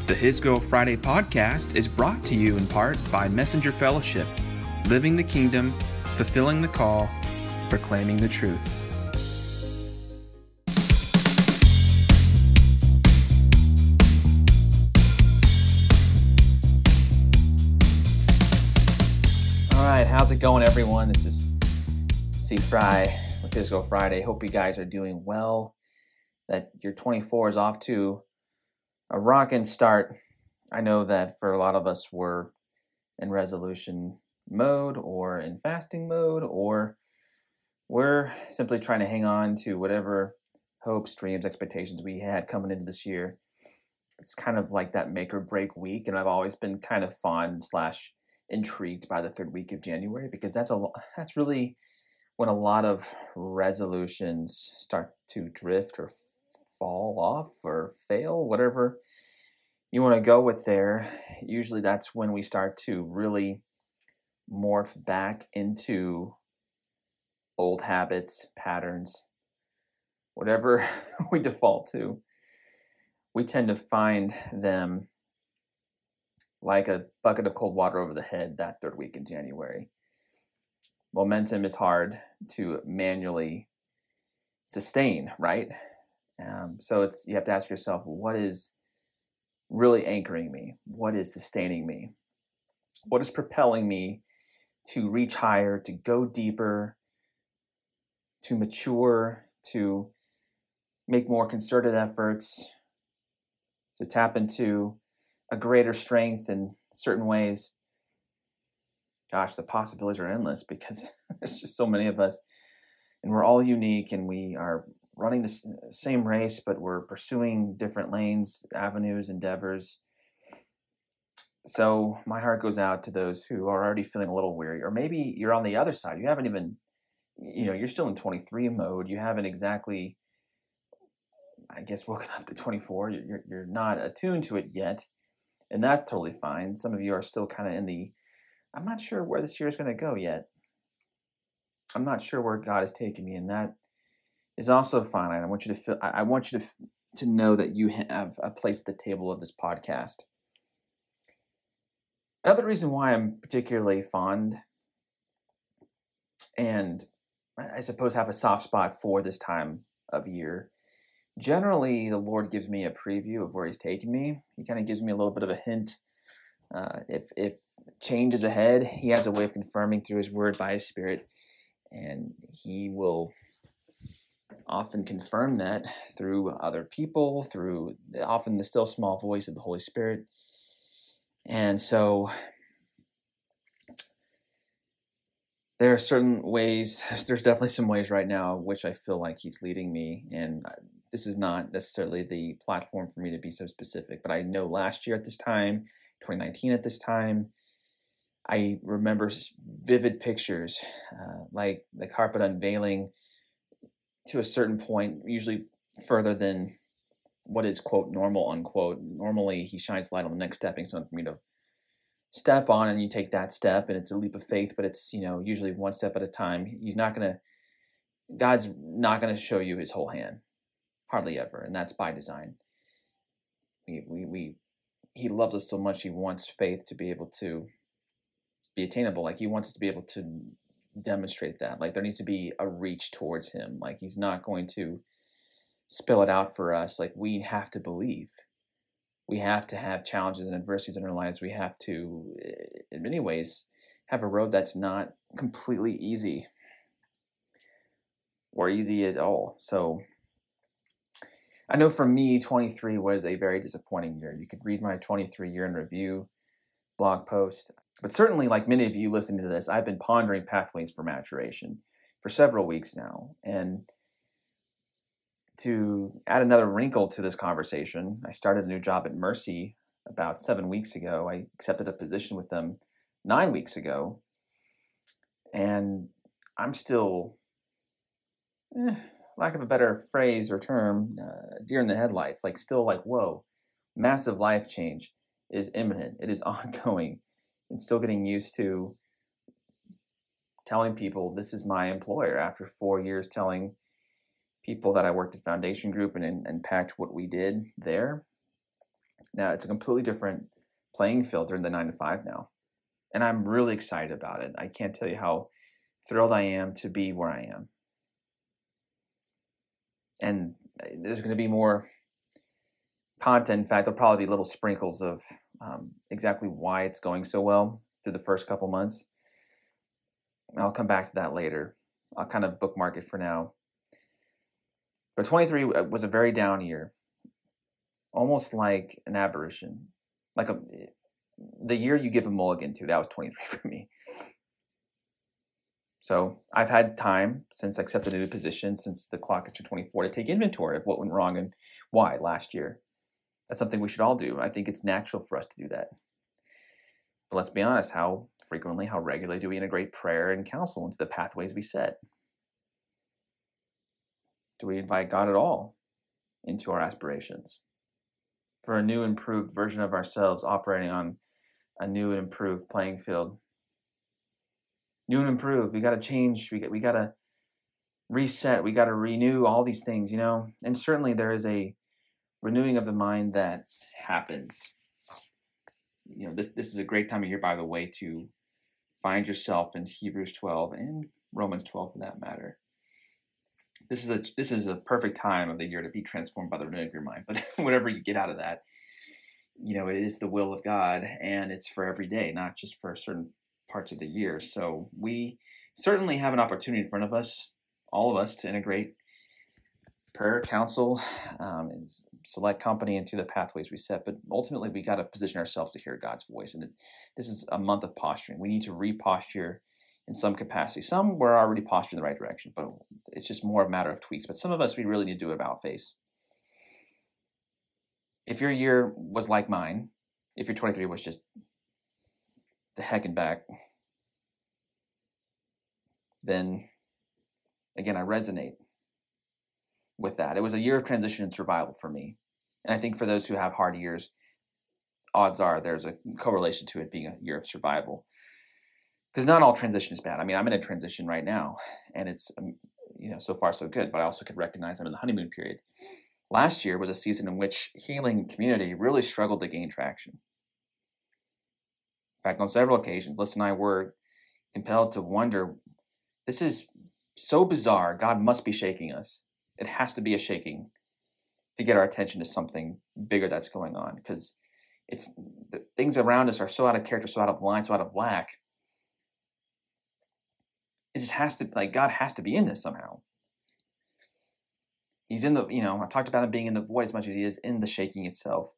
The His Girl Friday podcast is brought to you in part by Messenger Fellowship, living the kingdom, fulfilling the call, proclaiming the truth. All right, how's it going, everyone? This is C. Fry with His Girl Friday. Hope you guys are doing well, that your 24 is off to a rockin' start. I know that for a lot of us, we're in resolution mode or in fasting mode, or we're simply trying to hang on to whatever hopes, dreams, expectations we had coming into this year. It's kind of like that make or break week, and I've always been kind of fond / intrigued by the third week of January, because that's really when a lot of resolutions start to drift or fall off or fail, whatever you want to go with there. Usually that's when we start to really morph back into old habits, patterns, whatever we default to. We tend to find them like a bucket of cold water over the head that third week in January. Momentum is hard to manually sustain, right? So you have to ask yourself, what is really anchoring me? What is sustaining me? What is propelling me to reach higher, to go deeper, to mature, to make more concerted efforts, to tap into a greater strength in certain ways? Gosh, the possibilities are endless, because there's just so many of us, and we're all unique, and we are running the same race, but we're pursuing different lanes, avenues, endeavors. So my heart goes out to those who are already feeling a little weary, or maybe you're on the other side. You haven't even, you're still in 23 mode. You haven't exactly, I guess, woken up to 24. You're not attuned to it yet, and that's totally fine. Some of you are still kind of in the, I'm not sure where this year is going to go yet. I'm not sure where God is taking me, and that is also fine. I want you to feel. I want you to know that you have a place at the table of this podcast. Another reason why I'm particularly fond, and I suppose have a soft spot for this time of year. Generally, the Lord gives me a preview of where He's taking me. He kind of gives me a little bit of a hint. If change is ahead, He has a way of confirming through His Word by His Spirit, and He will often confirm that through other people, through often the still small voice of the Holy Spirit. And so there are certain ways, there's definitely some ways right now which I feel like He's leading me, and this is not necessarily the platform for me to be so specific, but I know last year at this time, 2019 at this time, I remember vivid pictures, like the carpet unveiling to a certain point, usually further than what is, quote, normal, unquote. Normally, He shines light on the next stepping stone for me to step on, and you take that step, and it's a leap of faith, but it's, usually one step at a time. God's not going to show you His whole hand, hardly ever, and that's by design. He loves us so much, He wants faith to be able to be attainable. Like, He wants us to be able to demonstrate that. Like, there needs to be a reach towards Him. Like, He's not going to spill it out for us. Like, we have to believe. We have to have challenges and adversities in our lives. We have to, in many ways, have a road that's not completely easy or easy at all. So I know for me, 23 was a very disappointing year. You could read my 23 year in review blog post. But certainly, like many of you listening to this, I've been pondering pathways for maturation for several weeks now. And to add another wrinkle to this conversation, I started a new job at Mercy about 7 weeks ago. I accepted a position with them 9 weeks ago. And I'm still, lack of a better phrase or term, deer in the headlights, still whoa, massive life change is imminent. It is ongoing. And still getting used to telling people this is my employer after 4 years telling people that I worked at Foundation Group and impact what we did there. Now it's a completely different playing field during the 9 to 5 now. And I'm really excited about it. I can't tell you how thrilled I am to be where I am. And there's going to be more content. In fact, there'll probably be little sprinkles of exactly why it's going so well through the first couple months. I'll come back to that later. I'll kind of bookmark it for now. But 23 was a very down year, almost like an aberration, like the year you give a mulligan to. That was 23 for me. So I've had time since I accepted a new position, since the clock is to 24, to take inventory of what went wrong and why last year. That's something we should all do. I think it's natural for us to do that. But let's be honest, how frequently, how regularly do we integrate prayer and counsel into the pathways we set? Do we invite God at all into our aspirations for a new, improved version of ourselves operating on a new and improved playing field? New and improved, we got to change, we got to reset, we got to renew all these things, and certainly there is a renewing of the mind that happens. This is a great time of year, by the way, to find yourself in Hebrews 12 and Romans 12 for that matter. This is a perfect time of the year to be transformed by the renewing of your mind. But whatever you get out of that, it is the will of God, and it's for every day, not just for certain parts of the year. So we certainly have an opportunity in front of us, all of us, to integrate prayer, counsel, and select company into the pathways we set. But ultimately, we got to position ourselves to hear God's voice. And this is a month of posturing. We need to reposture in some capacity. Some were already postured in the right direction, but it's just more a matter of tweaks. But some of us, we really need to do about face. If your year was like mine, if your 23 was just the heck and back, then again, I resonate with that. It was a year of transition and survival for me. And I think for those who have hard years, odds are there's a correlation to it being a year of survival. Because not all transition is bad. I mean, I'm in a transition right now, and it's, so far so good, but I also could recognize I'm in the honeymoon period. Last year was a season in which healing community really struggled to gain traction. In fact, on several occasions, Liz and I were compelled to wonder, this is so bizarre, God must be shaking us. It has to be a shaking to get our attention to something bigger that's going on, because the things around us are so out of character, so out of line, so out of whack. It just has to, God has to be in this somehow. He's in the, I've talked about him being in the void as much as he is in the shaking itself.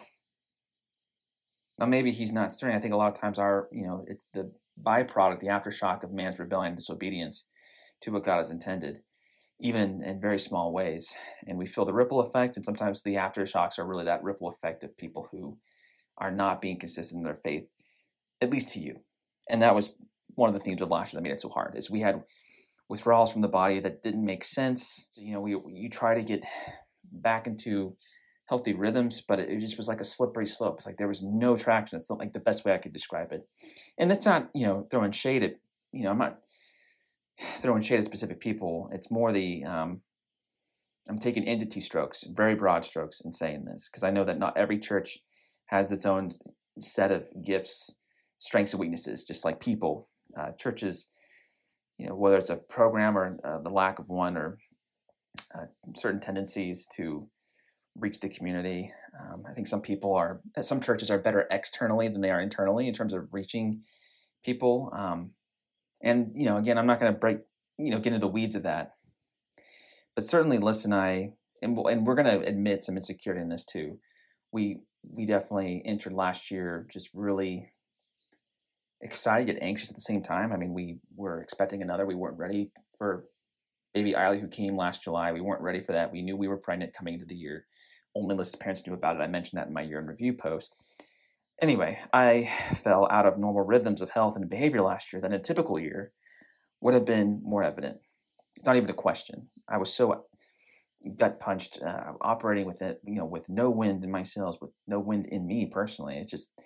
Now, maybe he's not stirring. I think a lot of times it's the byproduct, the aftershock of man's rebellion and disobedience to what God has intended, even in very small ways. And we feel the ripple effect, and sometimes the aftershocks are really that ripple effect of people who are not being consistent in their faith, at least to you. And that was one of the themes of last year that made it so hard, is we had withdrawals from the body that didn't make sense. You try to get back into healthy rhythms, but it just was like a slippery slope. It's like there was no traction. It's not like the best way I could describe it. And that's not, throwing shade at, I'm not throwing shade at specific people. It's more I'm taking entity strokes, very broad strokes, in saying this, because I know that not every church has its own set of gifts, strengths, and weaknesses, just like people. Churches, whether it's a program or the lack of one, or certain tendencies to reach the community. I think some churches are better externally than they are internally in terms of reaching people. And, again, I'm not going to get into the weeds of that. But certainly Liz and I, and we're going to admit some insecurity in this too. We definitely entered last year just really excited yet anxious at the same time. I mean, we were expecting another. We weren't ready for baby Eiley, who came last July. We weren't ready for that. We knew we were pregnant coming into the year. Only Liz's parents knew about it. I mentioned that in my year in review post. Anyway, I fell out of normal rhythms of health and behavior last year that in a typical year would have been more evident. It's not even a question. I was so gut punched, operating with it, with no wind in my sails, with no wind in me personally. It's just,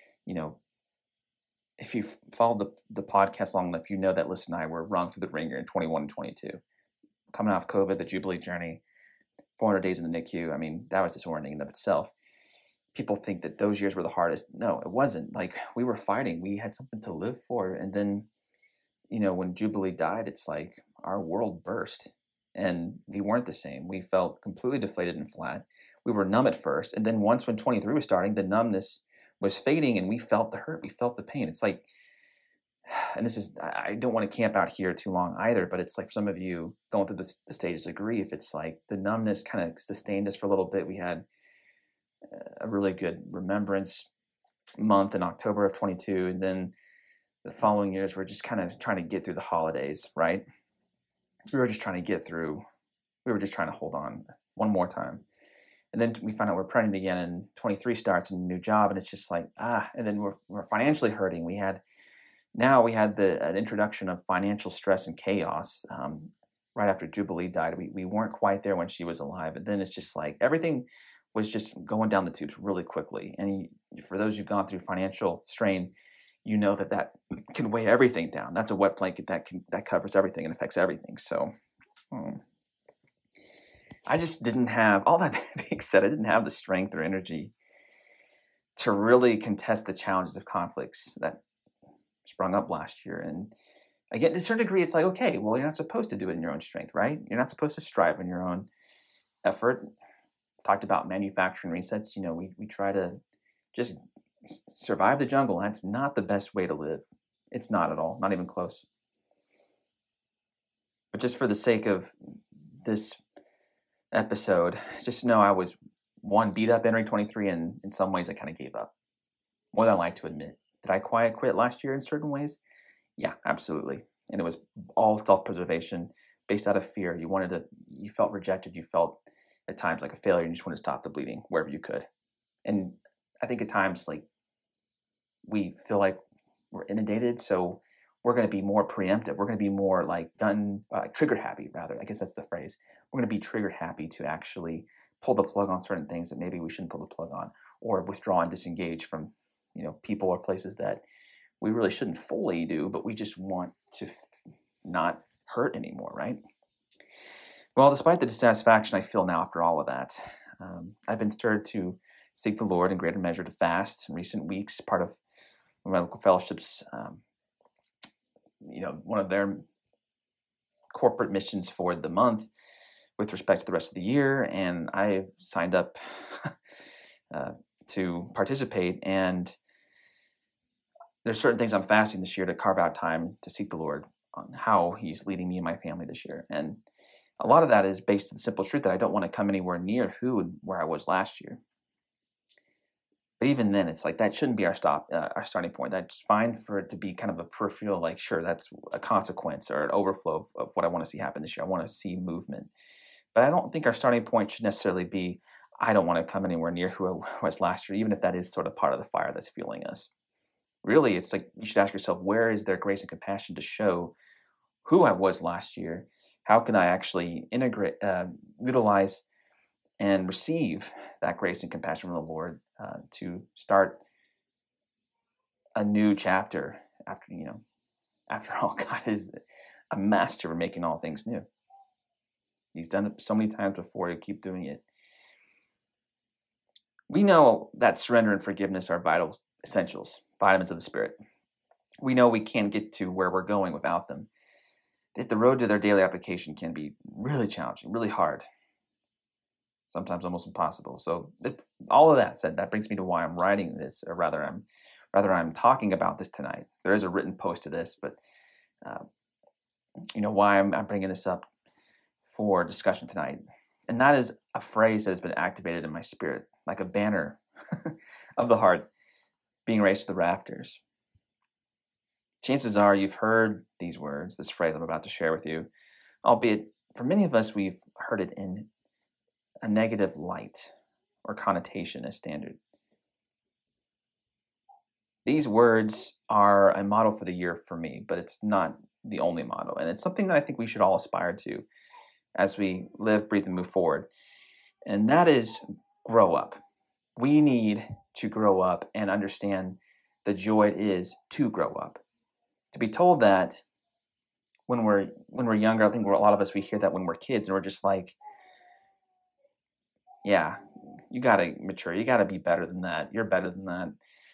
if you followed the podcast long enough, you know that Liz and I were rung through the ringer in 21 and 22. Coming off COVID, the Jubilee journey, 400 days in the NICU. I mean, that was disorienting in of itself. people think that those years were the hardest. No, it wasn't. Like, we were fighting. We had something to live for. And then, when Jubilee died, it's like our world burst and we weren't the same. We felt completely deflated and flat. We were numb at first. And then once when 23 was starting, the numbness was fading and we felt the hurt. We felt the pain. It's like, and I don't want to camp out here too long either, but it's like for some of you going through the stages of grief, it's like the numbness kind of sustained us for a little bit. We had a really good remembrance month in October of 22. And then the following years, we're just kind of trying to get through the holidays, right? We were just trying to hold on one more time. And then we find out we're pregnant again, and 23 starts a new job, and it's just like, and then we're financially hurting. We had the introduction of financial stress and chaos right after Jubilee died. We weren't quite there when she was alive. And then it's just like everything was just going down the tubes really quickly. And for those who've gone through financial strain, you know that can weigh everything down. That's a wet blanket that covers everything and affects everything. So I just didn't have, all that being said, I didn't have the strength or energy to really contest the challenges of conflicts that sprung up last year. And again, to a certain degree, it's like, okay, well, you're not supposed to do it in your own strength, right? You're not supposed to strive in your own effort. Talked about manufacturing resets. We try to just survive the jungle. That's not the best way to live. It's not at all, not even close. But just for the sake of this episode, just know I was beat up entering 23, and in some ways I kind of gave up. More than I like to admit. Did I quiet quit last year in certain ways? Yeah, absolutely. And it was all self-preservation based out of fear. You felt rejected. You felt at times like a failure, and you just want to stop the bleeding wherever you could. And I think at times, like, we feel like we're inundated, so we're going to be more preemptive. We're going to be more like trigger happy, rather. I guess that's the phrase. We're going to be trigger happy to actually pull the plug on certain things that maybe we shouldn't pull the plug on, or withdraw and disengage from, people or places that we really shouldn't fully do, but we just want to not hurt anymore, right? Well, despite the dissatisfaction I feel now after all of that, I've been stirred to seek the Lord in greater measure, to fast in recent weeks. Part of my local fellowship's, one of their corporate missions for the month with respect to the rest of the year, and I signed up to participate. And there's certain things I'm fasting this year to carve out time to seek the Lord on how He's leading me and my family this year. And a lot of that is based on the simple truth that I don't want to come anywhere near who and where I was last year. But even then, it's like that shouldn't be our starting point. That's fine for it to be kind of a peripheral, like, sure, that's a consequence or an overflow of what I want to see happen this year. I want to see movement. But I don't think our starting point should necessarily be, I don't want to come anywhere near who I was last year, even if that is sort of part of the fire that's fueling us. Really, it's like you should ask yourself, where is there grace and compassion to show who I was last year? How can I actually integrate, utilize, and receive that grace and compassion from the Lord to start a new chapter after all, God is a master of making all things new. He's done it so many times before. He'll keep doing it. We know that surrender and forgiveness are vital essentials, vitamins of the Spirit. We know we can't get to where we're going without them. That the road to their daily application can be really challenging, really hard, sometimes almost impossible. So all of that said, that brings me to why I'm writing this, or rather I'm talking about this tonight. There is a written post to this, but why I'm bringing this up for discussion tonight. And that is a phrase that has been activated in my spirit, like a banner of the heart being raised to the rafters. Chances are you've heard these words, this phrase I'm about to share with you, albeit for many of us, we've heard it in a negative light or connotation as standard. These words are a model for the year for me, but it's not the only model. And it's something that I think we should all aspire to as we live, breathe, and move forward. And that is grow up. We need to grow up and understand the joy it is to grow up. To be told that when we're younger, I think a lot of us, we hear that when we're kids, and we're just like, yeah, you got to mature. You got to be better than that. You're better than that.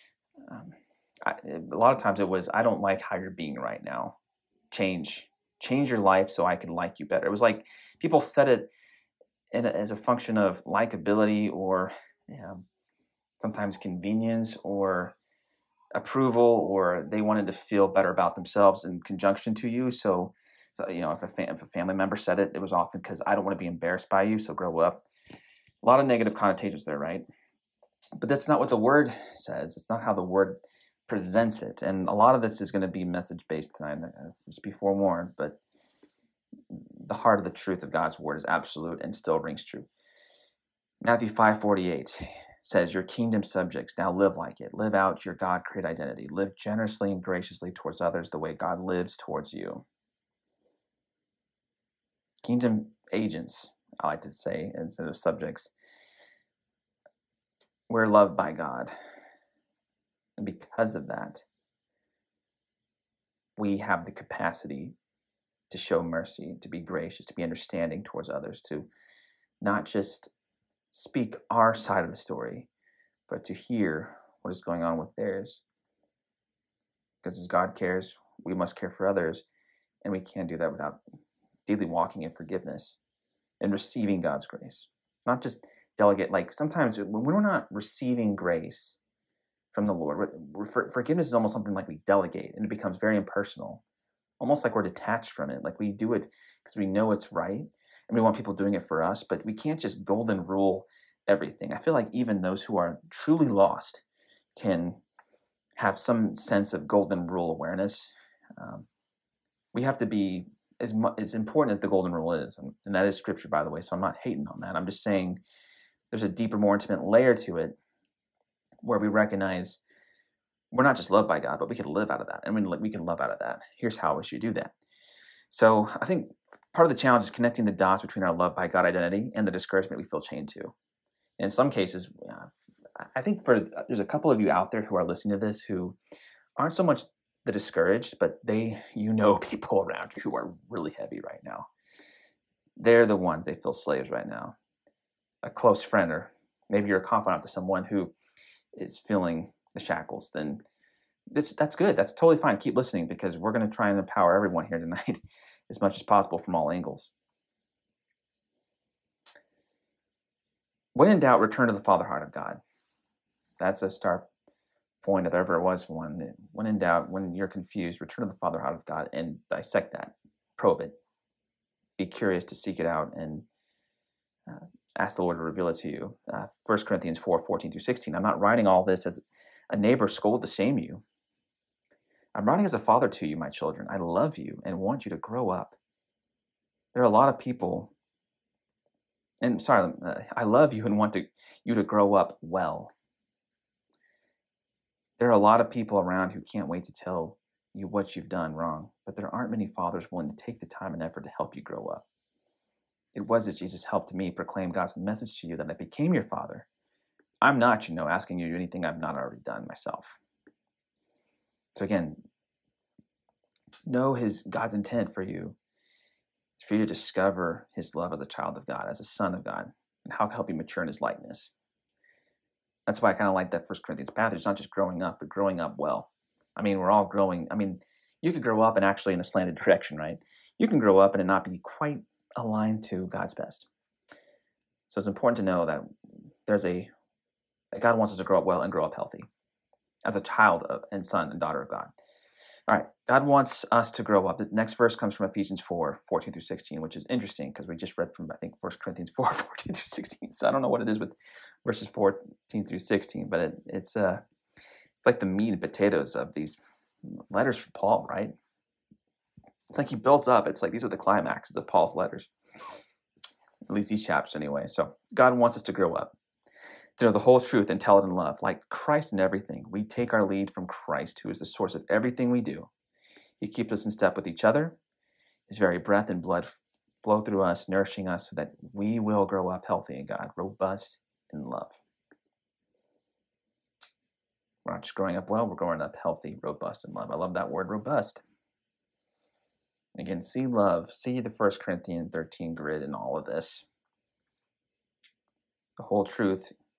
A lot of times it was, I don't like how you're being right now. Change your life so I can like you better. It was like people said it as a function of likability or sometimes convenience or approval, or they wanted to feel better about themselves in conjunction to you. So if a family member said it, it was often because I don't want to be embarrassed by you, so grow up. A lot of negative connotations there, right? But that's not what the word says. It's not how the word presents it. And a lot of this is going to be message-based tonight. Just be forewarned, but the heart of the truth of God's word is absolute and still rings true. Matthew 5:48 says, your kingdom subjects, now live like it. Live out your God-created identity. Live generously and graciously towards others the way God lives towards you. Kingdom agents, I like to say, instead of subjects. We're loved by God. And because of that, we have the capacity to show mercy, to be gracious, to be understanding towards others, to not just speak our side of the story, but to hear what is going on with theirs. Because as God cares, we must care for others, and we can't do that without daily walking in forgiveness and receiving God's grace. Not just delegate, like sometimes when we're not receiving grace from the Lord, forgiveness is almost something like we delegate, and it becomes very impersonal, almost like we're detached from it. Like we do it because we know it's right, and we want people doing it for us, but we can't just golden rule everything. I feel like even those who are truly lost can have some sense of golden rule awareness. We have to be as important as the golden rule is, and that is scripture, by the way, so I'm not hating on that. I'm just saying there's a deeper, more intimate layer to it where we recognize we're not just loved by God, but we can live out of that. And we can love out of that. Here's how we should do that. So I think part of the challenge is connecting the dots between our love by God identity and the discouragement we feel chained to. In some cases, I think there's a couple of you out there who are listening to this who aren't so much the discouraged, but people around you who are really heavy right now. They're the ones, they feel slaves right now. A close friend, or maybe you're a confidant to someone who is feeling the shackles, then that's good. That's totally fine. Keep listening, because we're going to try and empower everyone here tonight as much as possible from all angles. When in doubt, return to the Father heart of God. That's a start point, if there ever was one. When in doubt, when you're confused, return to the Father heart of God and dissect that, probe it, be curious to seek it out, and ask the Lord to reveal it to you. 1 Corinthians 4:14-16. I'm not writing all this as a neighbor scold to shame you. I'm writing as a father to you, my children. I love you and want you to grow up. There are a lot of people, I love you and want you to grow up well. There are a lot of people around who can't wait to tell you what you've done wrong, but there aren't many fathers willing to take the time and effort to help you grow up. It was as Jesus helped me proclaim God's message to you that I became your father. I'm not, asking you to do anything I've not already done myself. So again, know God's intent for you is for you to discover his love as a child of God, as a son of God, and how to help you mature in his likeness. That's why I kind of like that 1 Corinthians passage. It's not just growing up, but growing up well. We're all growing. You could grow up and actually in a slanted direction, right? You can grow up and it not be quite aligned to God's best. So it's important to know that that God wants us to grow up well and grow up healthy as a child and son and daughter of God. All right, God wants us to grow up. The next verse comes from Ephesians 4:14-16, which is interesting because we just read from, 1 Corinthians 4:14-16. So I don't know what it is with verses 14-16, but it's like the meat and potatoes of these letters from Paul, right? It's like he builds up. It's like these are the climaxes of Paul's letters, at least these chapters anyway. So God wants us to grow up, to know the whole truth and tell it in love. Like Christ in everything, we take our lead from Christ, who is the source of everything we do. He keeps us in step with each other. His very breath and blood flow through us, nourishing us so that we will grow up healthy in God, robust in love. We're not just growing up well, we're growing up healthy, robust in love. I love that word, robust. Again, see love, see the 1 Corinthians 13 grid in all of this. The whole truth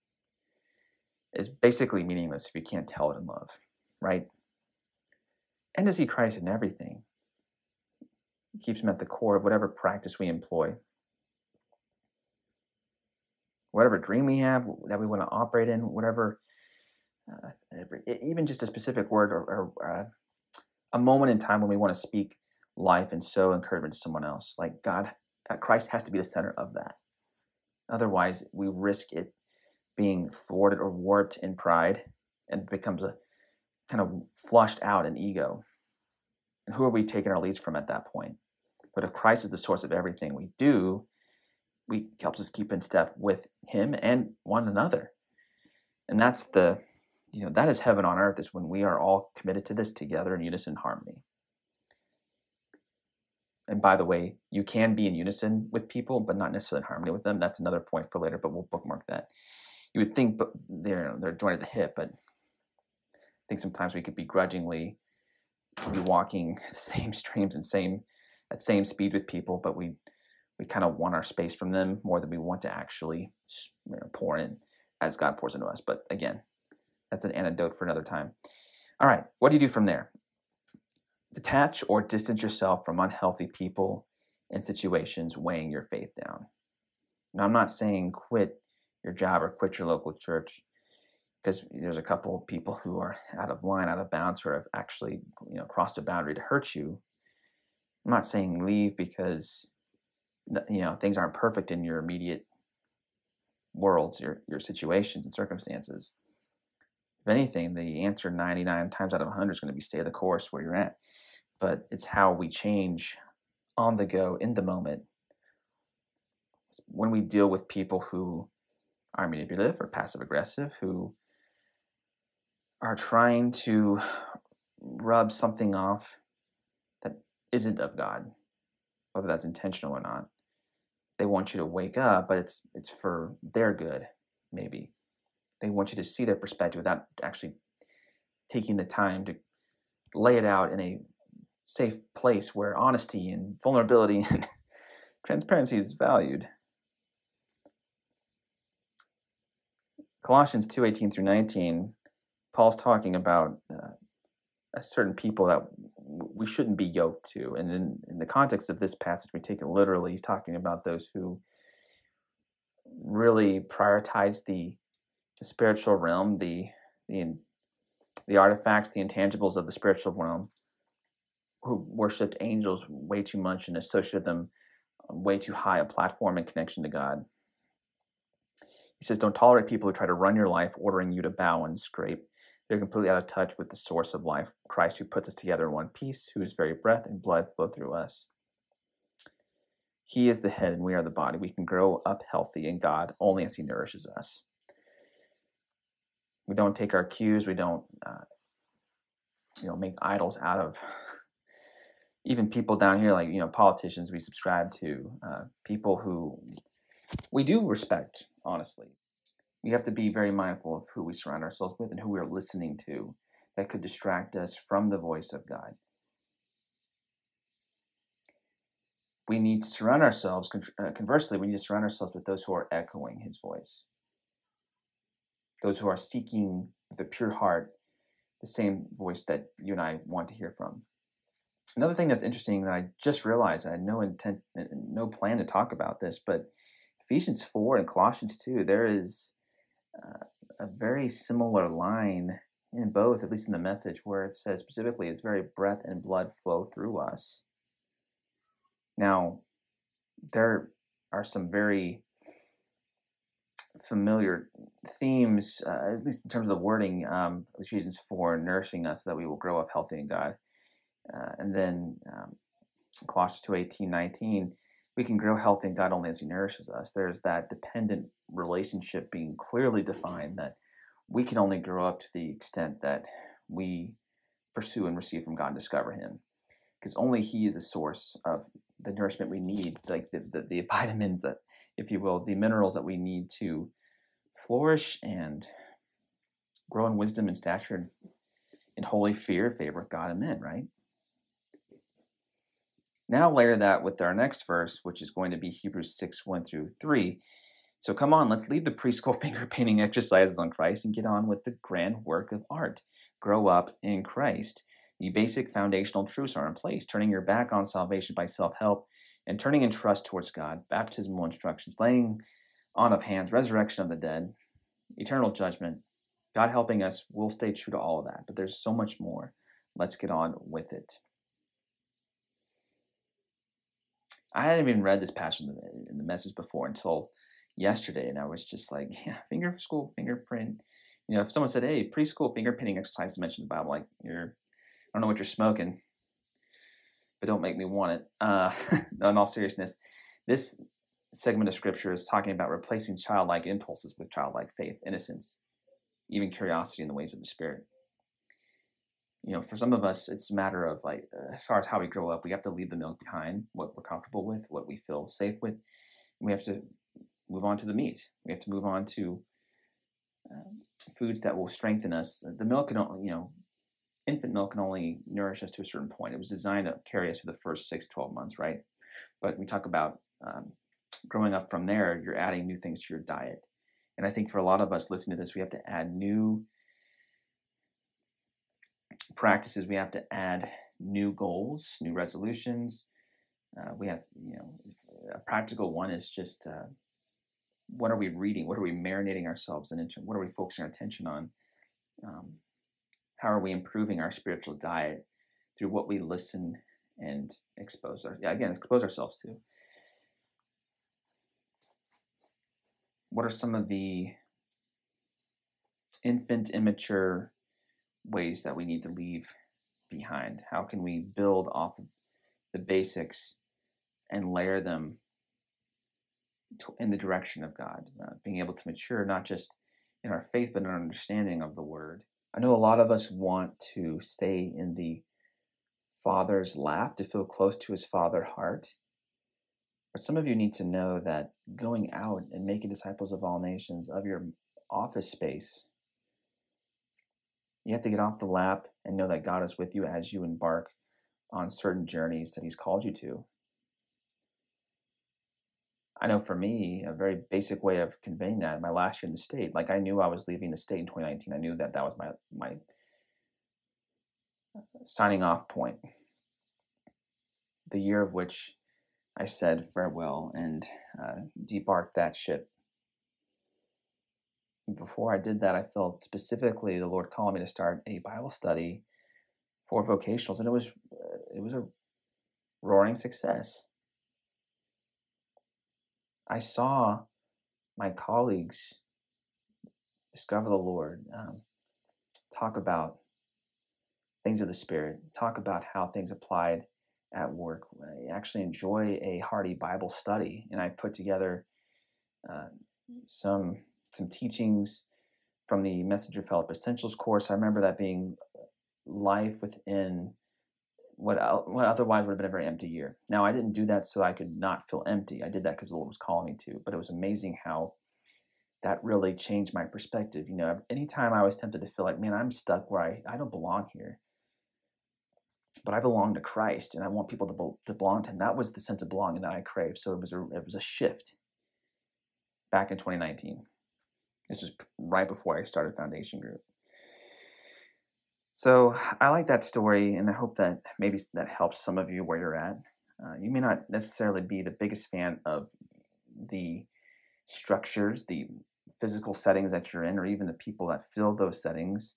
is basically meaningless if you can't tell it in love, right? And to see Christ in everything keeps him at the core of whatever practice we employ. Whatever dream we have that we want to operate in, whatever, even just a specific word or a moment in time when we want to speak life and sow encouragement to someone else. Like Christ has to be the center of that. Otherwise, we risk it being thwarted or warped in pride and becomes a kind of flushed out in ego. And who are we taking our leads from at that point? But if Christ is the source of everything we do, he helps us keep in step with him and one another. And that's that is heaven on earth, is when we are all committed to this together in unison harmony. And by the way, you can be in unison with people, but not necessarily in harmony with them. That's another point for later, but we'll bookmark that. You would think they're joined at the hip, but I think sometimes we could begrudgingly be walking the same streams and at same speed with people, but we kind of want our space from them more than we want to actually pour in as God pours into us. But again, that's an anecdote for another time. All right, what do you do from there? Detach or distance yourself from unhealthy people and situations weighing your faith down. Now, I'm not saying quit your job or quit your local church, because there's a couple of people who are out of line, out of bounds, or have actually crossed a boundary to hurt you. I'm not saying leave because things aren't perfect in your immediate worlds, your situations and circumstances. If anything, the answer 99 times out of 100 is going to be stay the course where you're at. But it's how we change on the go, in the moment. When we deal with people who are manipulative or passive aggressive, who are trying to rub something off that isn't of God, whether that's intentional or not. They want you to wake up, but it's for their good, maybe. They want you to see their perspective without actually taking the time to lay it out in a safe place where honesty and vulnerability and transparency is valued. Colossians 2:18-19, Paul's talking about a certain people that we shouldn't be yoked to. And in the context of this passage, we take it literally. He's talking about those who really prioritize the spiritual realm, the artifacts, the intangibles of the spiritual realm, who worshipped angels way too much and associated them way too high a platform in connection to God. He says, don't tolerate people who try to run your life, ordering you to bow and scrape. They're completely out of touch with the source of life, Christ, who puts us together in one piece, whose very breath and blood flow through us. He is the head and we are the body. We can grow up healthy in God only as he nourishes us. We don't take our cues. We don't, make idols out of even people down here, like, politicians we subscribe to, people who we do respect, honestly. We have to be very mindful of who we surround ourselves with and who we're listening to that could distract us from the voice of God. We need to surround ourselves, conversely, we need to surround ourselves with those who are echoing his voice. Those who are seeking with a pure heart the same voice that you and I want to hear from. Another thing that's interesting that I just realized, I had no intent, no plan to talk about this, but Ephesians 4 and Colossians 2, there is a very similar line in both, at least in the Message, where it says specifically, its very breath and blood flow through us. Now, there are some very familiar themes, at least in terms of the wording, Ephesians 4, nourishing us so that we will grow up healthy in God. And then Colossians 2:18-19, we can grow healthy in God only as he nourishes us. There's that dependent relationship being clearly defined, that we can only grow up to the extent that we pursue and receive from God and discover him. Because only he is the source of the nourishment we need, like the vitamins that, if you will, the minerals that we need to flourish and grow in wisdom and stature in holy fear, favor with God and men, right? Now layer that with our next verse, which is going to be Hebrews 6:1-3. So come on, let's leave the preschool finger painting exercises on Christ and get on with the grand work of art. Grow up in Christ. The basic foundational truths are in place. Turning your back on salvation by self-help and turning in trust towards God. Baptismal instructions, laying on of hands, resurrection of the dead, eternal judgment. God helping us, we'll stay true to all of that. But there's so much more. Let's get on with it. I hadn't even read this passage in the message before until yesterday, and I was just like, yeah, school fingerprint. If someone said, hey, preschool fingerprinting exercise mentioned in the Bible, like, I don't know what you're smoking, but don't make me want it. No, in all seriousness, this segment of scripture is talking about replacing childlike impulses with childlike faith, innocence, even curiosity in the ways of the Spirit. For some of us, it's a matter of as far as how we grow up, we have to leave the milk behind, what we're comfortable with, what we feel safe with. We have to move on to the meat. We have to move on to foods that will strengthen us. The milk can infant milk can only nourish us to a certain point. It was designed to carry us through the first 6, 12 months, right? But we talk about growing up from there, you're adding new things to your diet. And I think for a lot of us listening to this, we have to add new practices. We have to add new goals, new resolutions. We have, a practical one is just what are we reading? What are we marinating ourselves in? What are we focusing our attention on? How are we improving our spiritual diet through what we listen and expose ourselves to? What are some of the infant, immature ways that we need to leave behind? How can we build off of the basics and layer them in the direction of God, being able to mature not just in our faith, but in our understanding of the Word? I know a lot of us want to stay in the Father's lap, to feel close to His Father heart. But some of you need to know that going out and making disciples of all nations, of your office space, you have to get off the lap and know that God is with you as you embark on certain journeys that He's called you to. I know for me, a very basic way of conveying that, my last year in the state, I knew I was leaving the state in 2019. I knew that was my signing off point. The year of which I said farewell and debarked that ship. Before I did that, I felt specifically the Lord calling me to start a Bible study for vocationals, and it was a roaring success. I saw my colleagues discover the Lord, talk about things of the Spirit, talk about how things applied at work. I actually enjoy a hearty Bible study, and I put together some teachings from the Messenger Fellowship Essentials course. I remember that being life within what otherwise would have been a very empty year. Now, I didn't do that so I could not feel empty. I did that because the Lord was calling me to. But it was amazing how that really changed my perspective. Anytime I was tempted to feel like, man, I'm stuck where I don't belong here, but I belong to Christ, and I want people to belong to Him. That was the sense of belonging that I craved. So it was a shift back in 2019. This was right before I started Foundation Group. So I like that story, and I hope that maybe that helps some of you where you're at. You may not necessarily be the biggest fan of the structures, the physical settings that you're in, or even the people that fill those settings.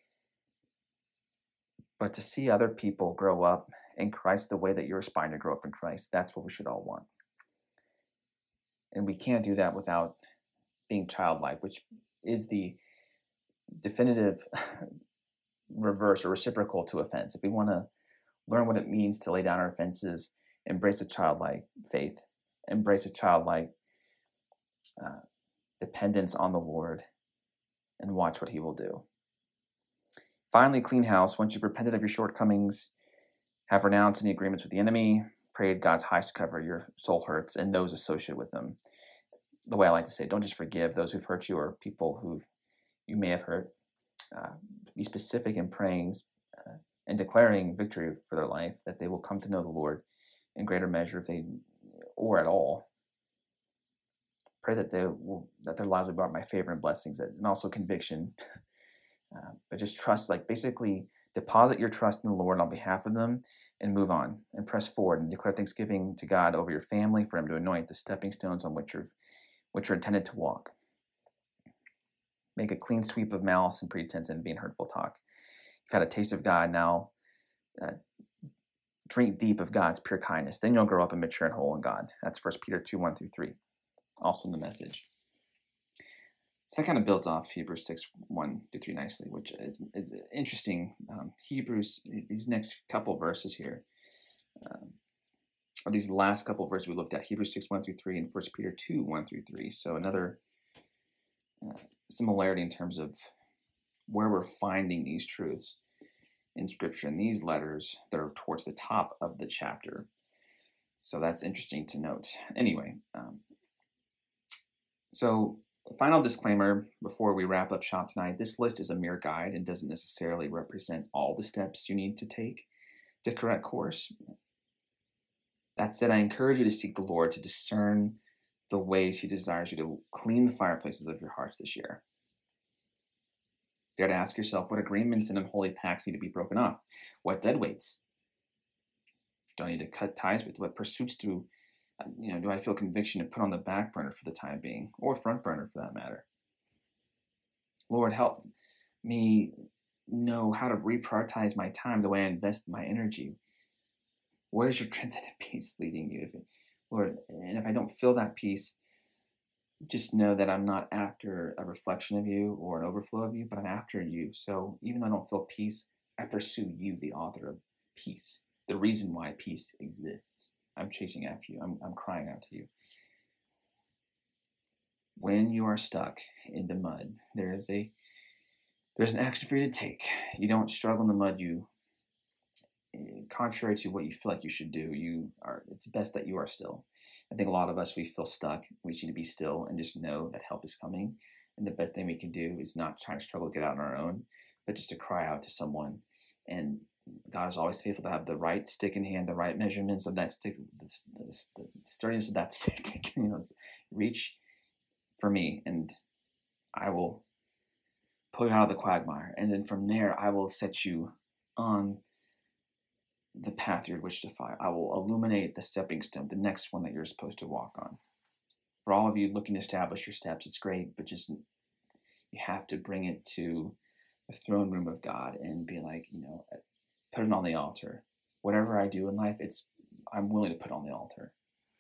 But to see other people grow up in Christ the way that you're aspiring to grow up in Christ, that's what we should all want. And we can't do that without being childlike, which is the definitive reverse or reciprocal to offense. If we want to learn what it means to lay down our offenses, embrace a childlike faith, embrace a childlike dependence on the Lord, and watch what He will do. Finally, clean house. Once you've repented of your shortcomings, have renounced any agreements with the enemy, prayed God's highest to cover your soul hurts and those associated with them. The way I like to say, don't just forgive those who've hurt you or people who you may have hurt. Be specific in praying and declaring victory for their life, that they will come to know the Lord in greater measure if they, or at all. pray that their lives will be brought by favor and blessings, and also conviction. But just trust, like basically deposit your trust in the Lord on behalf of them and move on and press forward and declare thanksgiving to God over your family for Him to anoint the stepping stones on which you're intended to walk. Make a clean sweep of malice and pretense and being hurtful talk. You've had a taste of God, now drink deep of God's pure kindness. Then you'll grow up and mature and whole in God. That's 1 Peter 2:1-3, also in the Message. So that kind of builds off Hebrews 6:1-3 nicely, which is interesting. Hebrews, these next couple verses here, or these last couple verses we looked at, Hebrews 6:1-3 and 1 Peter 2:1-3. So another similarity in terms of where we're finding these truths in Scripture, in these letters that are towards the top of the chapter. So that's interesting to note. Anyway, so final disclaimer before we wrap up shop tonight: this list is a mere guide and doesn't necessarily represent all the steps you need to take to correct course. That said, I encourage you to seek the Lord to discern the ways He desires you to clean the fireplaces of your hearts this year. Dare to ask yourself, what agreements and unholy pacts need to be broken off? What dead weights do I need to cut ties with? What pursuits do I feel conviction to put on the back burner for the time being, or front burner for that matter? Lord, help me know how to reprioritize my time, the way I invest my energy. Where is your transcendent peace leading you? Lord, and if I don't feel that peace, just know that I'm not after a reflection of you or an overflow of you, but I'm after you. So even though I don't feel peace, I pursue you, the author of peace, the reason why peace exists. I'm chasing after you. I'm crying out to you. When you are stuck in the mud, there's an action for you to take. You don't struggle in the mud. Contrary to what you feel like you should do, it's best that you are still. I think a lot of us, we feel stuck. We need to be still and just know that help is coming. And the best thing we can do is not try to struggle to get out on our own, but just to cry out to someone. And God is always faithful to have the right stick in hand, the right measurements of that stick, the sturdiness of that stick. Reach for me, and I will pull you out of the quagmire. And then from there, I will set you on the path you're which to follow. I will illuminate the stepping stone, the next one that you're supposed to walk on. For all of you looking to establish your steps, it's great, but just you have to bring it to the throne room of God and be like, put it on the altar. Whatever I do in life, I'm willing to put on the altar.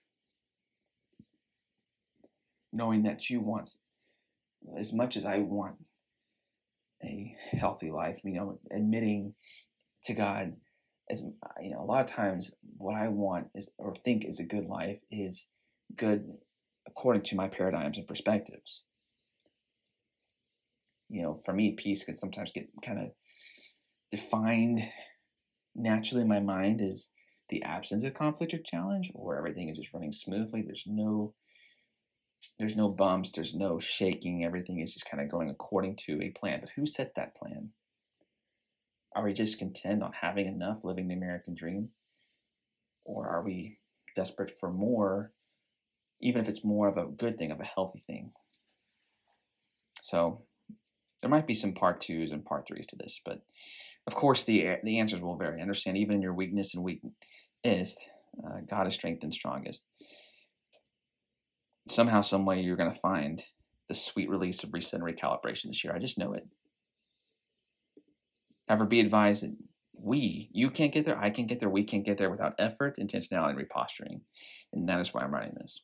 Knowing that you want as much as I want a healthy life, admitting to God, as a lot of times what I want is, or think is a good life, is good according to my paradigms and perspectives. For me, peace can sometimes get kind of defined naturally in my mind as the absence of conflict or challenge, or everything is just running smoothly. There's no bumps, there's no shaking. Everything is just kind of going according to a plan. But who sets that plan? Are we just content on having enough, living the American dream? Or are we desperate for more, even if it's more of a good thing, of a healthy thing? So there might be some part 2s and part 3s to this, but of course the answers will vary. Understand, even in your weakness and weakness, God is strength and strongest. Somehow, some way, you're going to find the sweet release of reset and recalibration this year. I just know it. However, be advised that you can't get there, I can't get there, we can't get there without effort, intentionality, and reposturing. And that is why I'm writing this.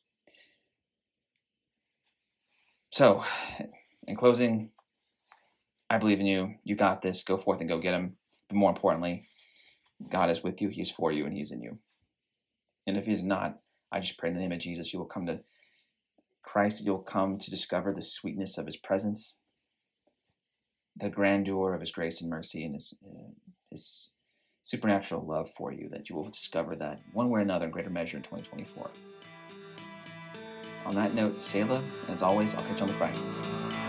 So, in closing, I believe in you. You got this. Go forth and go get him. But more importantly, God is with you. He is for you, and He's in you. And if He's not, I just pray in the name of Jesus, you will come to Christ. You'll come to discover the sweetness of His presence, the grandeur of His grace and mercy, and His supernatural love for you, that you will discover that one way or another in greater measure in 2024. On that note, Selah, and as always, I'll catch you on the Friday.